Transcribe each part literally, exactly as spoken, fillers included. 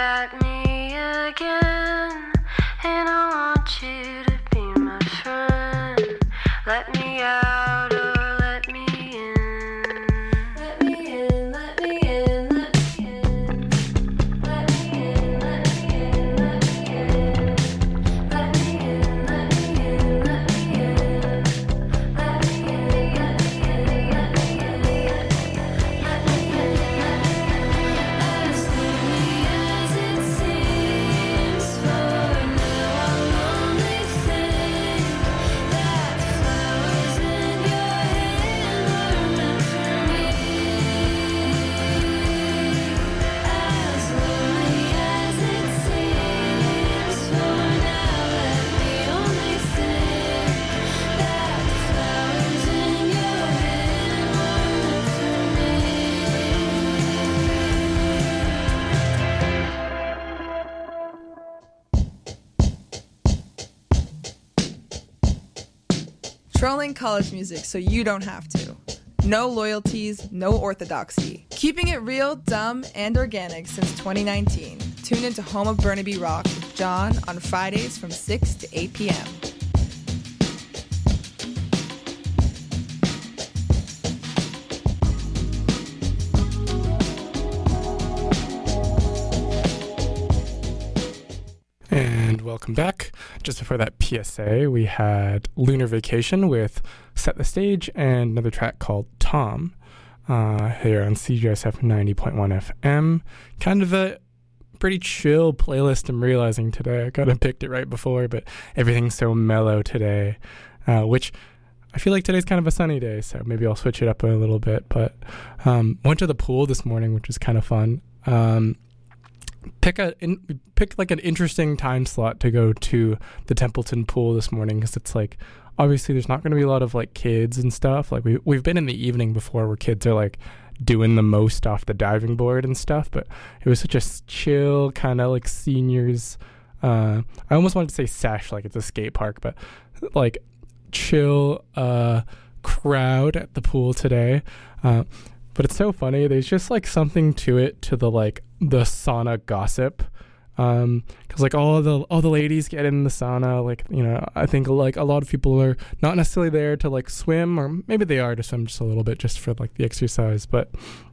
at me again, and I want you to be my friend. Let me out or let me in. Let me in, let me in, let me in. Let me in, let me in, let me in. Let me in, let me in, let me in. Let me in, let me in, let me in. Let me in, let me in. As lonely as it seems, for now I'll only think that flowers in your hand were meant for me. As lonely as it seems, for now let me only think that flowers in your hand were Trolling college music so you don't have to. No loyalties, no orthodoxy. Keeping it real, dumb, and organic since twenty nineteen. Tune into Home of Burnaby Rock with John on Fridays from six to eight p.m. And welcome back. Just before that P S A, we had Lunar Vacation with Set the Stage and another track called Tom uh, here on C J S F ninety point one F M. Kind of a pretty chill playlist I'm realizing today. I kind of picked it right before, but everything's so mellow today, uh, which I feel like today's kind of a sunny day, so maybe I'll switch it up a little bit. But um, went to the pool this morning, which was kind of fun. Um, pick a in, pick like an interesting time slot to go to the Templeton pool this morning, because it's like obviously there's not going to be a lot of like kids and stuff. Like we we've been in the evening before where kids are like doing the most off the diving board and stuff, but it was such a s- chill kind of like seniors uh I almost wanted to say sesh like it's a skate park, but like chill uh crowd at the pool today. uh But it's so funny. There's just like something to it, to the like the sauna gossip, um, because like all the all the ladies get in the sauna. Like, you know, I think like a lot of people are not necessarily there to like swim, or maybe they are to swim just a little bit, just for like the exercise. But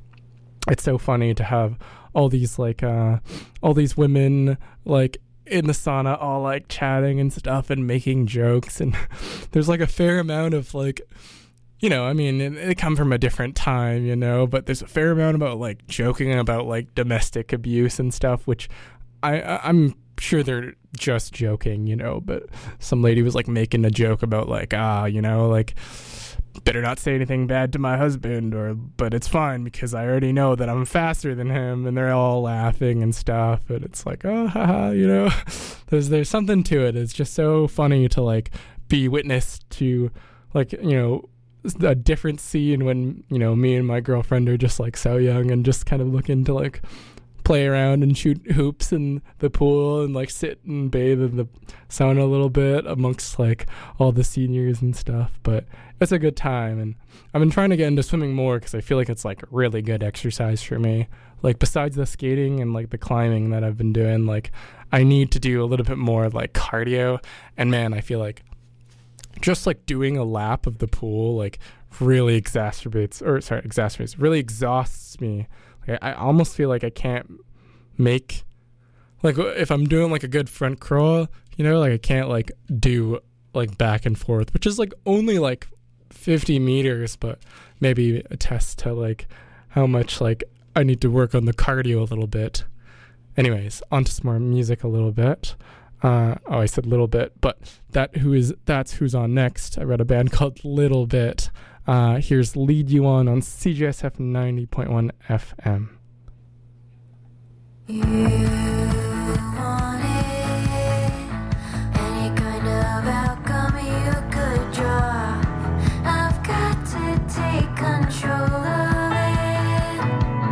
it's so funny to have all these like uh, all these women like in the sauna, all like chatting and stuff and making jokes, and there's like a fair amount of like, you know, I mean, it, it come from a different time, you know, but there's a fair amount about like joking about like domestic abuse and stuff, which I, I I'm sure they're just joking, you know, but some lady was like making a joke about like, ah, you know, like better not say anything bad to my husband, or, but it's fine because I already know that I'm faster than him, and they're all laughing and stuff. And it's like, oh, haha, you know, there's, there's something to it. It's just so funny to like be witness to like, you know, a different scene when, you know, me and my girlfriend are just like so young and just kind of looking to like play around and shoot hoops in the pool and like sit and bathe in the sauna a little bit amongst like all the seniors and stuff. But it's a good time, and I've been trying to get into swimming more because I feel like it's like really good exercise for me. Like besides the skating and like the climbing that I've been doing, like I need to do a little bit more like cardio. And man, I feel like just like doing a lap of the pool like really exacerbates or sorry exacerbates really exhausts me. Like, I almost feel like I can't make, like if I'm doing like a good front crawl, you know, like I can't like do like back and forth, which is like only like fifty meters, but maybe a test to like how much like I need to work on the cardio a little bit. Anyways, on to some more music a little bit. Uh, oh, I said little bit, but that who is that's who's on next. I read a band called Little Bit. Uh, here's Lead You On on C J S F ninety point one F M. You want it, any kind of outcome you could draw. I've got to take control of it.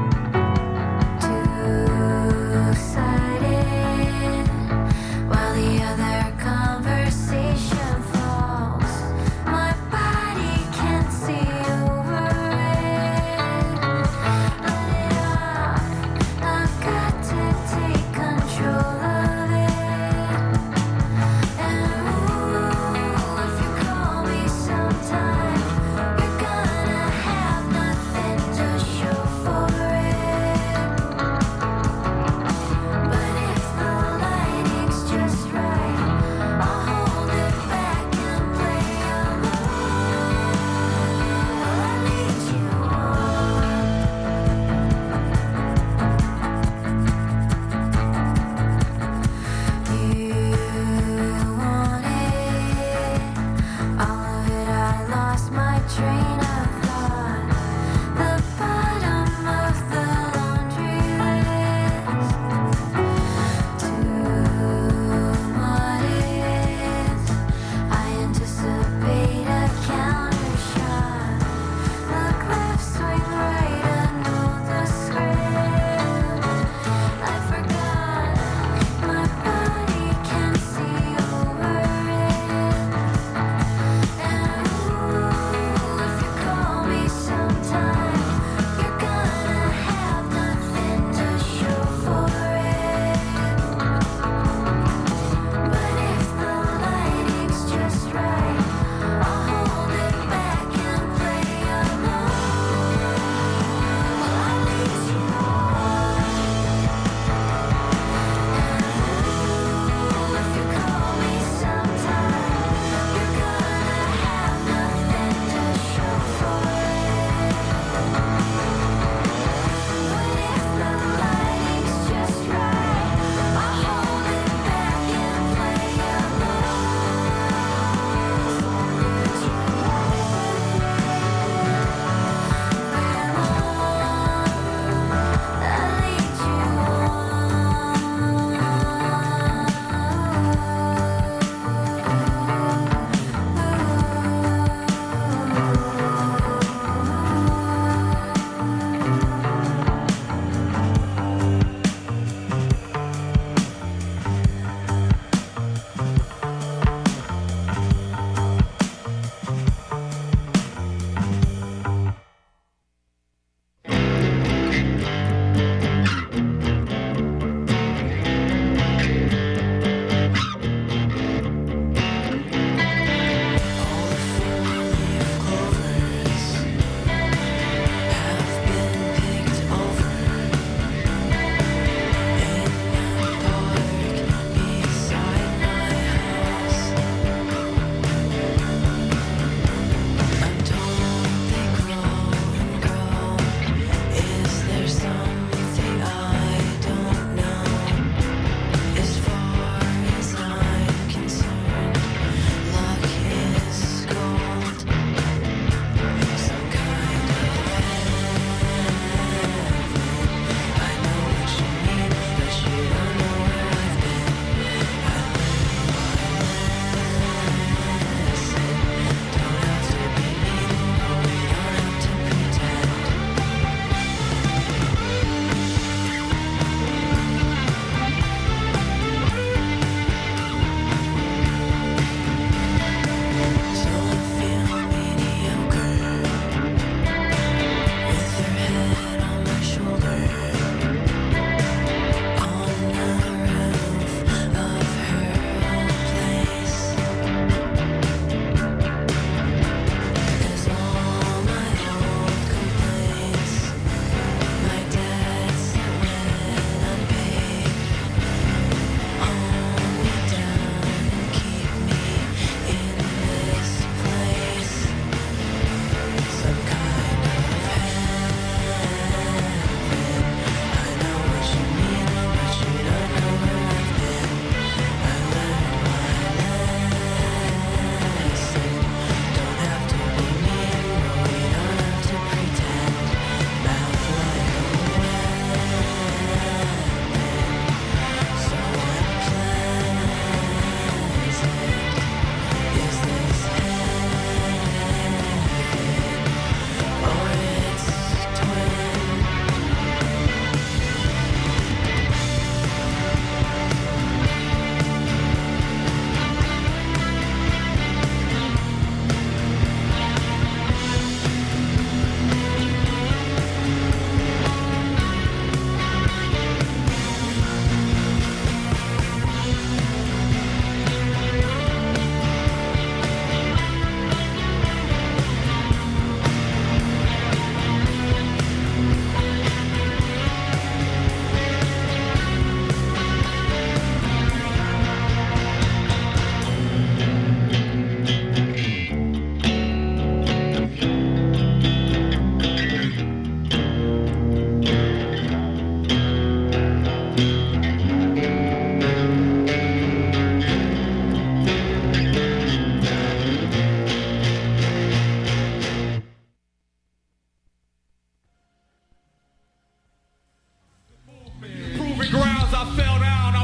Two-sided, while the other conversation falls. My body can't see over it. Let it off, I've got to take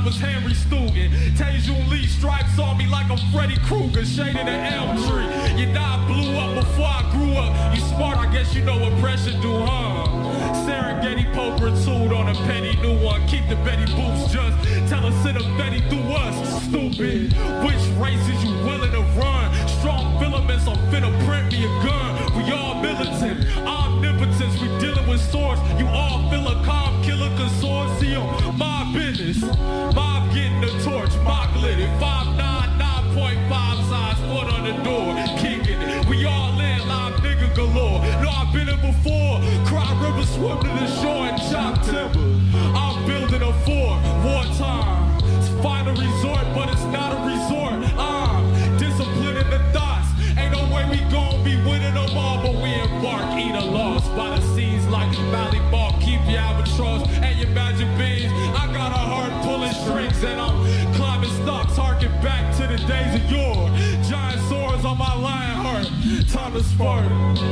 was Henry Steuben. Taejun Lee stripes on me like I'm Freddy Krueger, shaded an elm tree. Your dad blew up before I grew up. You smart, I guess you know what pressure do, huh? Serengeti poker tool on a penny new one. Keep the Betty Boops just. Tell us in a Betty through us. Stupid. Which races you willing to run? Strong filaments, I'm finna print me a gun. We all militant, omnipotence. We dealing with swords. You all feel a calm killer consortium. My business. Mob getting the torch. Mock lit it. five nine, nine point five size foot on the door. Kicking it. We all in live nigga galore. No, I've been here before. Cry river, swim to the shore and chop timber. I'm building a fort. Wartime. It's final resort, but it's not a resort. I'm disciplining the thoughts. Ain't no way we gon' be winning them all, but we embark. Eat a loss by the seas like Valley Ball. Keep your albatross and your magic beans. I got a heart pulling strings and I'm climbing stocks, harking back to the days of yore. Giant swords on my lion heart. Time to spark.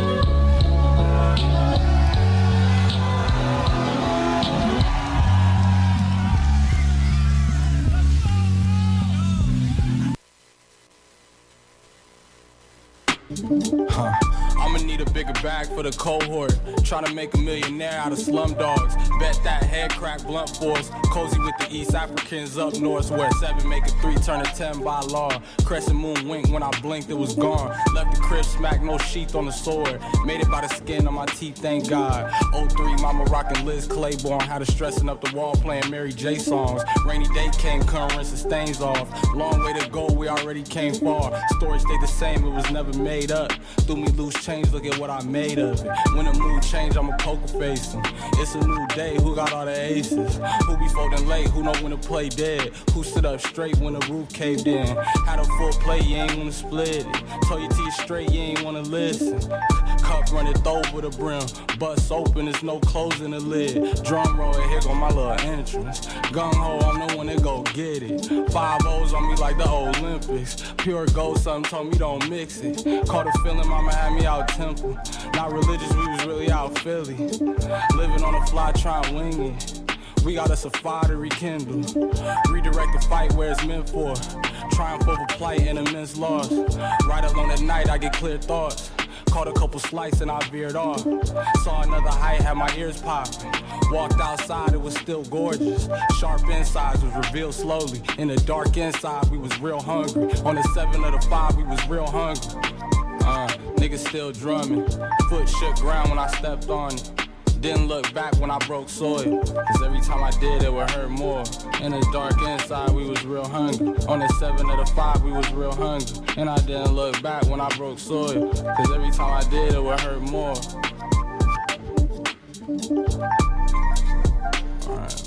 Huh. I'ma need a bigger bag for the cohort. Trying to make a millionaire out of slum dogs. Bet that head crack blunt force. Cozy with the East Africans up north, where seven make a three turn a ten by law. Crescent moon wink when I blinked, it was gone. Left the crib smack, no sheath on the sword. Made it by the skin on my teeth, thank God. oh three, mama rockin' Liz Claiborne. Had her stressing up the wall playing Mary J songs. Rainy day came, couldn't rinse the stains off. Long way to go, we already came far. Story stayed the same, it was never made up. Threw me loose change, look at what I made of it. When the mood change, I'ma poker face 'em. It's a new day, who got all the aces? Who be folding late, who know when to play dead? Who stood up straight when the roof caved in? Had a full plate, you ain't wanna split it. Told your teeth straight, you ain't wanna listen. Cup runneth over the brim, bust open, there's no closing the lid. Drum roll, here go my little entrance. Gung ho, I'm the one that go get it. Five O's on me like the Olympics. Pure gold, something told me don't mix it. Caught a feeling, mama had me out temple. Not religious, we was really out Philly. Living on the fly, trying to wing it. We got us a fire to rekindle. Redirect the fight where it's meant for. Triumph over plight and immense loss. Right alone at night, I get clear thoughts. Caught a couple slices and I veered off. Saw another height, had my ears popping. Walked outside, it was still gorgeous. Sharp insides was revealed slowly. In the dark inside, we was real hungry. On the seven of the five, we was real hungry. Uh, niggas still drumming. Foot shook ground when I stepped on it. Didn't look back when I broke soil. Cause every time I did, it would hurt more. In the dark inside, we was real hungry. On the seven of the five, we was real hungry. And I didn't look back when I broke soil. Cause every time I did, it would hurt more. Alright.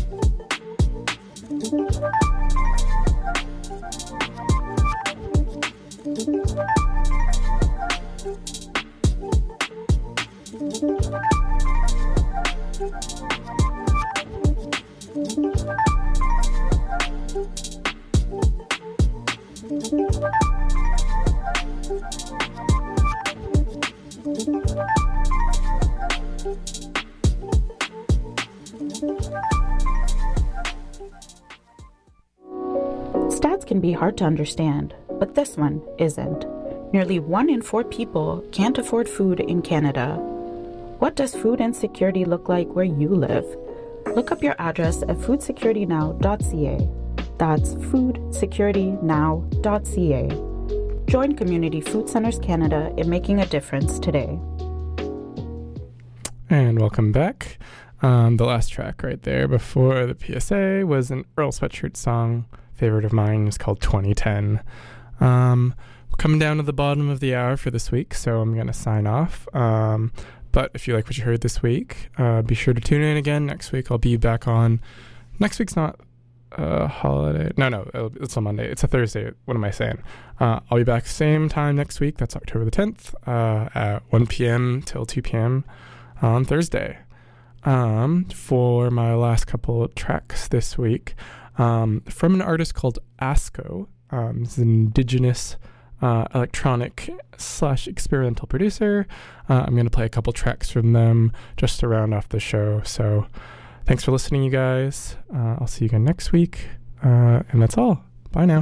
Stats can be hard to understand, but this one isn't. Nearly one in four people can't afford food in Canada. What does food insecurity look like where you live? Look up your address at food security now dot c a. That's food security now dot c a. Join Community Food Centers Canada in making a difference today. And welcome back. Um, the last track right there before the P S A was an Earl Sweatshirt song. Favorite of mine is called twenty ten. Um, we're coming down to the bottom of the hour for this week, so I'm going to sign off. Um, but if you like what you heard this week, uh, be sure to tune in again next week. I'll be back on. Next week's not a holiday. No, no, it's a Monday. It's a Thursday. What am I saying? Uh, I'll be back same time next week. That's October the tenth uh, at one p.m. till two p.m. on Thursday. Um, for my last couple of tracks this week, um, from an artist called Asco. Um, it's an indigenous uh, electronic slash experimental producer. Uh, I'm going to play a couple tracks from them just to round off the show. So Thanks for listening, you guys. Uh, I'll see you again next week. Uh, and that's all. Bye now.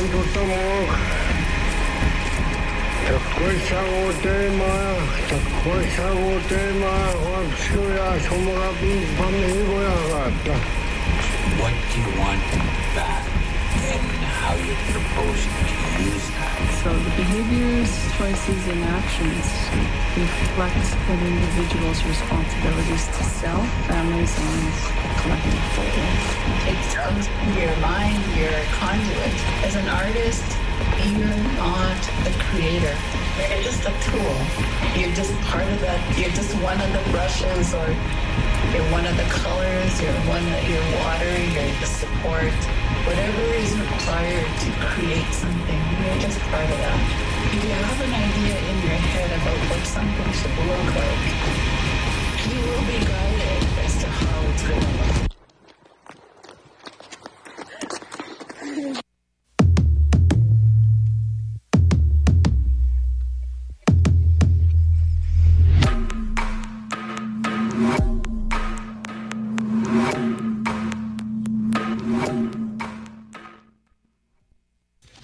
tuttamok. Takkoisago tema, takkoisago tema, wapsuya somarabi pamhigoyagata. What do you want back and how you propose to use that? So the behaviors, choices, and actions reflect an individual's responsibilities to self, families, and the collective whole. It's your mind, your conduit. As an artist, you're not the creator. You're just a tool. You're just part of that. You're just one of the brushes, or you're one of the colors. You're one of your water. You're the support. Whatever is required to create something, you're just part of that. If you have an idea in your head about what something should look like, you will be guided as to how it's going to look.